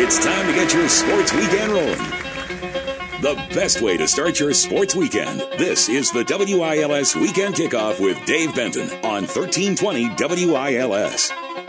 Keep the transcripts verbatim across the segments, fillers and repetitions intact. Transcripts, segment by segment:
It's time to get your sports weekend rolling. The best way to start your sports weekend. This is the W I L S Weekend Kickoff with Dave Benton on thirteen twenty W I L S.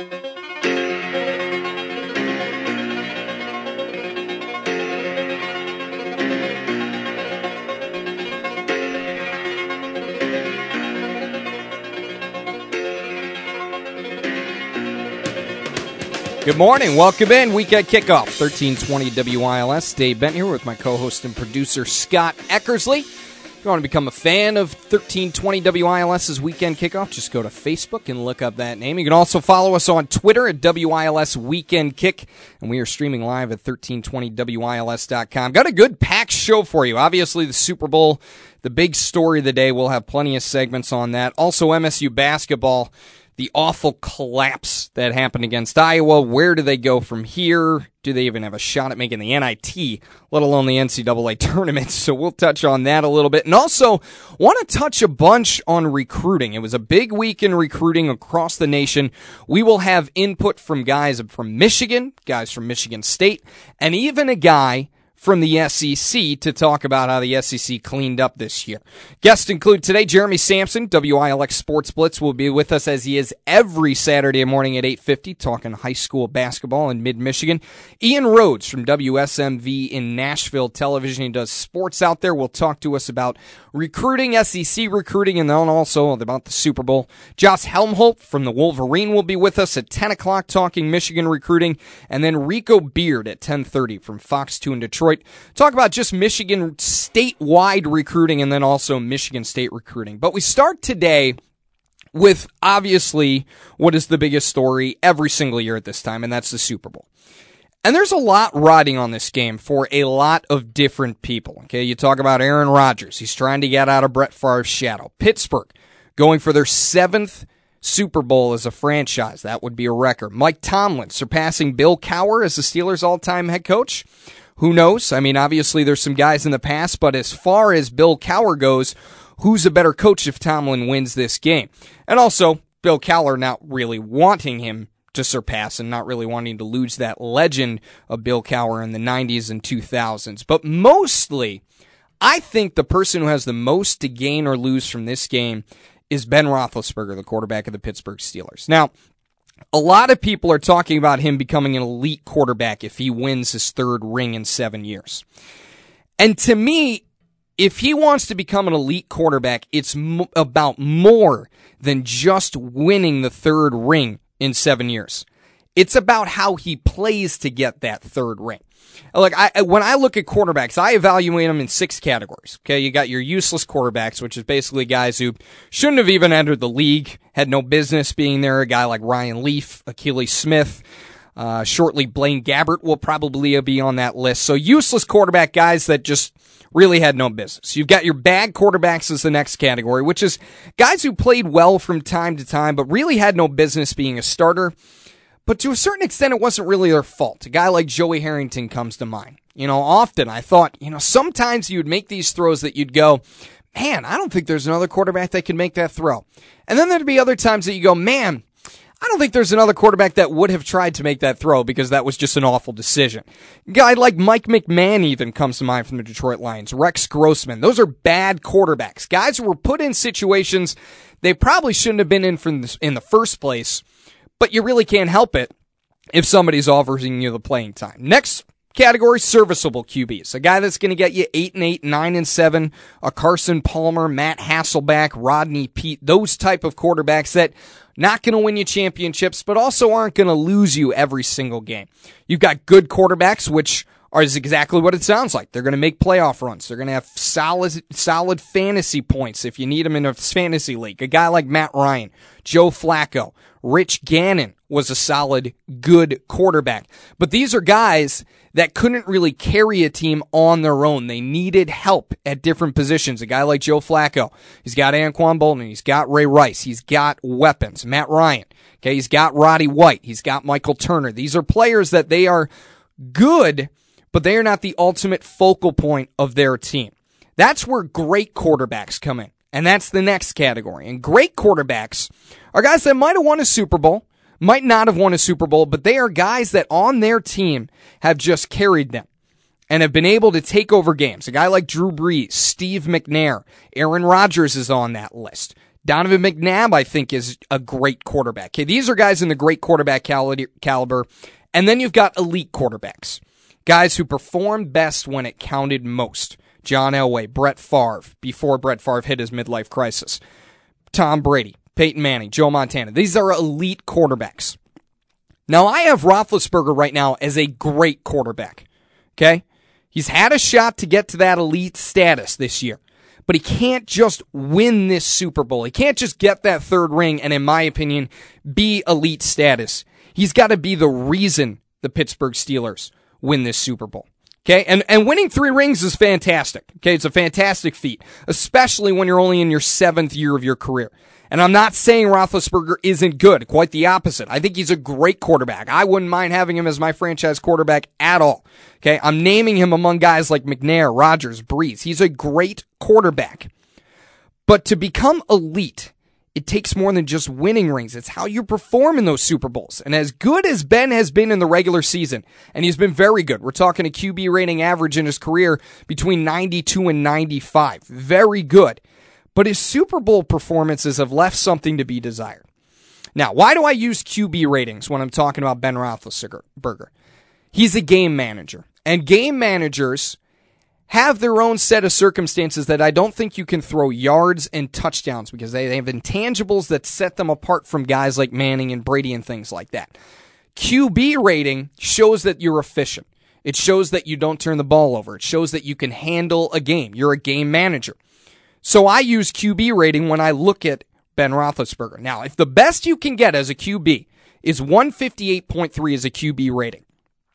Good morning. Welcome in. Weekend Kickoff, thirteen twenty W I L S. Dave Bent here with my co-host and producer, Scott Eckersley. If you want to become a fan of thirteen twenty W I L S's Weekend Kickoff, just go to Facebook and look up that name. You can also follow us on Twitter at W I L S Weekend Kick, and we are streaming live at thirteen twenty W I L S dot com. Got a good packed show for you. Obviously, the Super Bowl, the big story of the day. We'll have plenty of segments on that. Also, M S U basketball. The awful collapse that happened against Iowa. Where do they go from here? Do they even have a shot at making the N I T, let alone the N C double A tournament? So we'll touch on that a little bit. And also, want to touch a bunch on recruiting. It was a big week in recruiting across the nation. We will have input from guys from Michigan, guys from Michigan State, and even a guy from the S E C to talk about how the S E C cleaned up this year. Guests include today Jeremy Sampson, W I L X Sports Blitz, will be with us as he is every Saturday morning at eight fifty, talking high school basketball in mid-Michigan. Ian Rhodes from W S M V in Nashville Television. He does sports out there. Will talk to us about recruiting, S E C recruiting, and then also about the Super Bowl. Josh Helmholtz from the Wolverine will be with us at ten o'clock talking Michigan recruiting. And then Rico Beard at ten thirty from Fox two in Detroit. Talk about just Michigan statewide recruiting and then also Michigan State recruiting. But we start today with obviously what is the biggest story every single year at this time, and that's the Super Bowl. And there's a lot riding on this game for a lot of different people. Okay, you talk about Aaron Rodgers. He's trying to get out of Brett Favre's shadow. Pittsburgh going for their seventh Super Bowl as a franchise. That would be a record. Mike Tomlin surpassing Bill Cowher as the Steelers' all-time head coach. Who knows? I mean, obviously there's some guys in the past, but as far as Bill Cowher goes, who's a better coach if Tomlin wins this game? And also, Bill Cowher not really wanting him to surpass and not really wanting to lose that legend of Bill Cowher in the nineties and two thousands. But mostly, I think the person who has the most to gain or lose from this game is Ben Roethlisberger, the quarterback of the Pittsburgh Steelers. Now, a lot of people are talking about him becoming an elite quarterback if he wins his third ring in seven years. And to me, if he wants to become an elite quarterback, it's m- about more than just winning the third ring in seven years. It's about how he plays to get that third ring. Like I, when I look at quarterbacks, I evaluate them in six categories. Okay, you got your useless quarterbacks, which is basically guys who shouldn't have even entered the league, had no business being there. A guy like Ryan Leaf, Achilles Smith, uh, shortly Blaine Gabbert will probably be on that list. So useless quarterback guys that just really had no business. You've got your bad quarterbacks as the next category, which is guys who played well from time to time, but really had no business being a starter. But to a certain extent, it wasn't really their fault. A guy like Joey Harrington comes to mind. You know, often I thought, you know, sometimes you would make these throws that you'd go, man, I don't think there's another quarterback that can make that throw. And then there'd be other times that you go, man, I don't think there's another quarterback that would have tried to make that throw because that was just an awful decision. A guy like Mike McMahon even comes to mind from the Detroit Lions. Rex Grossman. Those are bad quarterbacks. Guys who were put in situations they probably shouldn't have been in from this, in the first place. But you really can't help it if somebody's offering you the playing time. Next category, serviceable Q Bs. A guy that's going to get you eight and eight, nine and seven, a Carson Palmer, Matt Hasselbeck, Rodney Peete, those type of quarterbacks that not going to win you championships, but also aren't going to lose you every single game. You've got good quarterbacks, which are exactly what it sounds like. They're going to make playoff runs. They're going to have solid, solid fantasy points if you need them in a fantasy league. A guy like Matt Ryan, Joe Flacco, Rich Gannon was a solid, good quarterback. But these are guys that couldn't really carry a team on their own. They needed help at different positions. A guy like Joe Flacco, he's got Anquan Boldin, he's got Ray Rice, he's got weapons. Matt Ryan, okay, he's got Roddy White, he's got Michael Turner. These are players that they are good, but they are not the ultimate focal point of their team. That's where great quarterbacks come in. And that's the next category. And great quarterbacks are guys that might have won a Super Bowl, might not have won a Super Bowl, but they are guys that on their team have just carried them and have been able to take over games. A guy like Drew Brees, Steve McNair, Aaron Rodgers is on that list. Donovan McNabb, I think, is a great quarterback. Okay, these are guys in the great quarterback caliber. And then you've got elite quarterbacks, guys who performed best when it counted most. John Elway, Brett Favre, before Brett Favre hit his midlife crisis. Tom Brady, Peyton Manning, Joe Montana. These are elite quarterbacks. Now, I have Roethlisberger right now as a great quarterback. Okay? He's had a shot to get to that elite status this year. But he can't just win this Super Bowl. He can't just get that third ring and, in my opinion, be elite status. He's got to be the reason the Pittsburgh Steelers win this Super Bowl. Okay, and, and winning three rings is fantastic. Okay, it's a fantastic feat, especially when you're only in your seventh year of your career. And I'm not saying Roethlisberger isn't good, quite the opposite. I think he's a great quarterback. I wouldn't mind having him as my franchise quarterback at all. Okay, I'm naming him among guys like McNair, Rodgers, Brees. He's a great quarterback. But to become elite, it takes more than just winning rings. It's how you perform in those Super Bowls. And as good as Ben has been in the regular season, and he's been very good. We're talking a Q B rating average in his career between ninety-two and ninety-five. Very good. But his Super Bowl performances have left something to be desired. Now, why do I use Q B ratings when I'm talking about Ben Roethlisberger? He's a game manager. And game managers have their own set of circumstances that I don't think you can throw yards and touchdowns because they, they have intangibles that set them apart from guys like Manning and Brady and things like that. Q B rating shows that you're efficient. It shows that you don't turn the ball over. It shows that you can handle a game. You're a game manager. So I use Q B rating when I look at Ben Roethlisberger. Now, if the best you can get as a Q B is one fifty-eight point three as a Q B rating,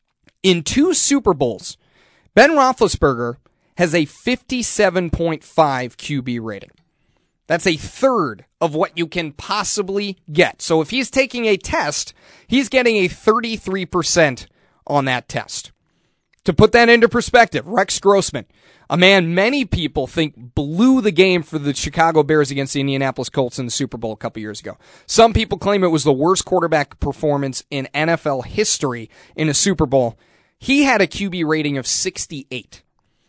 in two Super Bowls, Ben Roethlisberger has a fifty-seven point five Q B rating. That's a third of what you can possibly get. So if he's taking a test, he's getting a thirty-three percent on that test. To put that into perspective, Rex Grossman, a man many people think blew the game for the Chicago Bears against the Indianapolis Colts in the Super Bowl a couple years ago. Some people claim it was the worst quarterback performance in N F L history in a Super Bowl. He had a Q B rating of sixty-eight.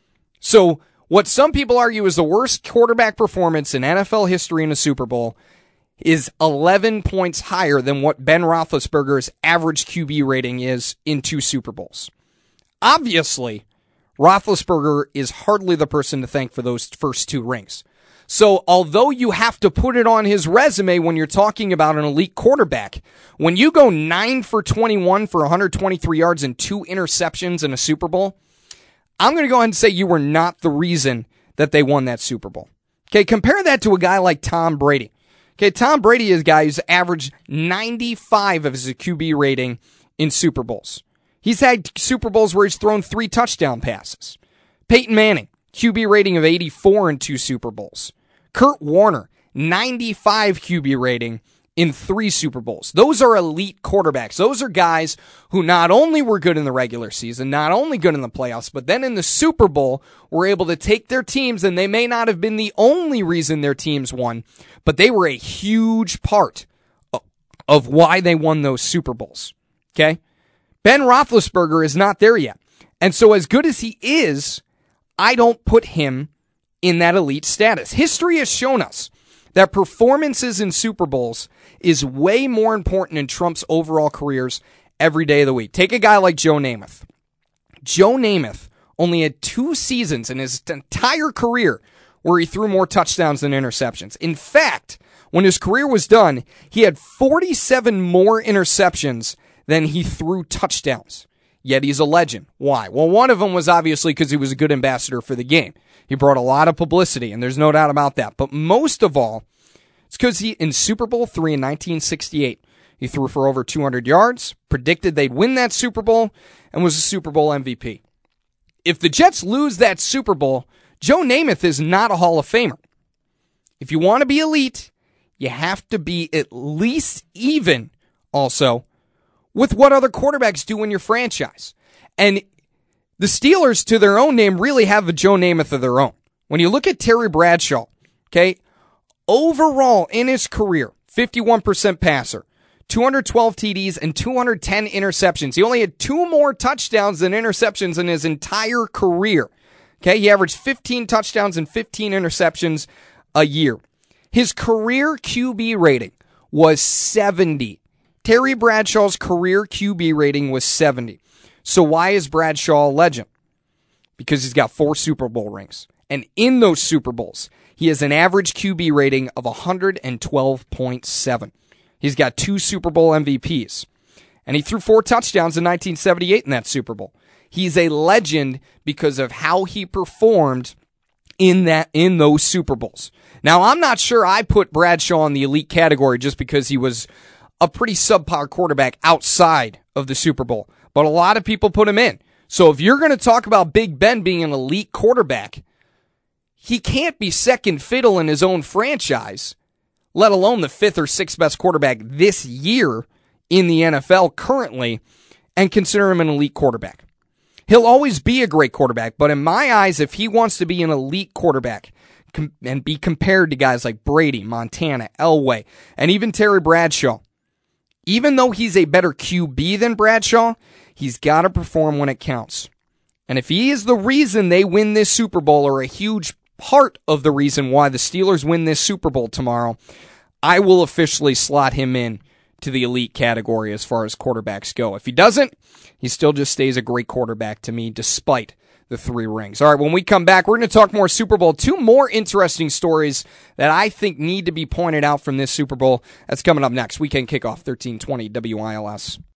So what some people argue is the worst quarterback performance in N F L history in a Super Bowl is eleven points higher than what Ben Roethlisberger's average Q B rating is in two Super Bowls. Obviously, Roethlisberger is hardly the person to thank for those first two rings. So although you have to put it on his resume when you're talking about an elite quarterback, when you go nine for twenty-one for one hundred twenty-three yards and two interceptions in a Super Bowl, I'm going to go ahead and say you were not the reason that they won that Super Bowl. Okay, compare that to a guy like Tom Brady. Okay, Tom Brady is a guy who's averaged ninety-five of his Q B rating in Super Bowls. He's had Super Bowls where he's thrown three touchdown passes. Peyton Manning, Q B rating of eighty-four in two Super Bowls. Kurt Warner, ninety-five Q B rating in three Super Bowls. Those are elite quarterbacks. Those are guys who not only were good in the regular season, not only good in the playoffs, but then in the Super Bowl were able to take their teams, and they may not have been the only reason their teams won, but they were a huge part of why they won those Super Bowls. Okay? Ben Roethlisberger is not there yet. And so as good as he is, I don't put him in that elite status. History has shown us that performances in Super Bowls is way more important in Trump's overall careers every day of the week. Take a guy like Joe Namath. Joe Namath only had two seasons in his entire career where he threw more touchdowns than interceptions. In fact, when his career was done, he had forty-seven more interceptions than he threw touchdowns. Yet he's a legend. Why? Well, one of them was obviously because he was a good ambassador for the game. He brought a lot of publicity, and there's no doubt about that. But most of all, it's because he, in Super Bowl three in nineteen sixty-eight, he threw for over two hundred yards, predicted they'd win that Super Bowl, and was a Super Bowl M V P. If the Jets lose that Super Bowl, Joe Namath is not a Hall of Famer. If you want to be elite, you have to be at least even also with what other quarterbacks do in your franchise. And the Steelers, to their own name, really have a Joe Namath of their own. When you look at Terry Bradshaw, okay, overall in his career, fifty-one percent passer, two hundred twelve T Ds, and two hundred ten interceptions. He only had two more touchdowns than interceptions in his entire career. Okay, he averaged fifteen touchdowns and fifteen interceptions a year. His career Q B rating was seventy. Terry Bradshaw's career Q B rating was seventy. So why is Bradshaw a legend? Because he's got four Super Bowl rings. And in those Super Bowls, he has an average Q B rating of one hundred twelve point seven. He's got two Super Bowl M V Ps. And he threw four touchdowns in nineteen seventy-eight in that Super Bowl. He's a legend because of how he performed in that in those Super Bowls. Now, I'm not sure I put Bradshaw in the elite category just because he was a pretty subpar quarterback outside of the Super Bowl. But a lot of people put him in. So if you're going to talk about Big Ben being an elite quarterback, he can't be second fiddle in his own franchise, let alone the fifth or sixth best quarterback this year in the N F L currently, and consider him an elite quarterback. He'll always be a great quarterback, but in my eyes, if he wants to be an elite quarterback com- and be compared to guys like Brady, Montana, Elway, and even Terry Bradshaw, even though he's a better Q B than Bradshaw, he's got to perform when it counts. And if he is the reason they win this Super Bowl, or a huge part of the reason why the Steelers win this Super Bowl tomorrow, I will officially slot him in to the elite category as far as quarterbacks go. If he doesn't, he still just stays a great quarterback to me despite the three rings. All right, when we come back, we're going to talk more Super Bowl. Two more interesting stories that I think need to be pointed out from this Super Bowl. That's coming up next. Weekend Kickoff, thirteen twenty W I L S.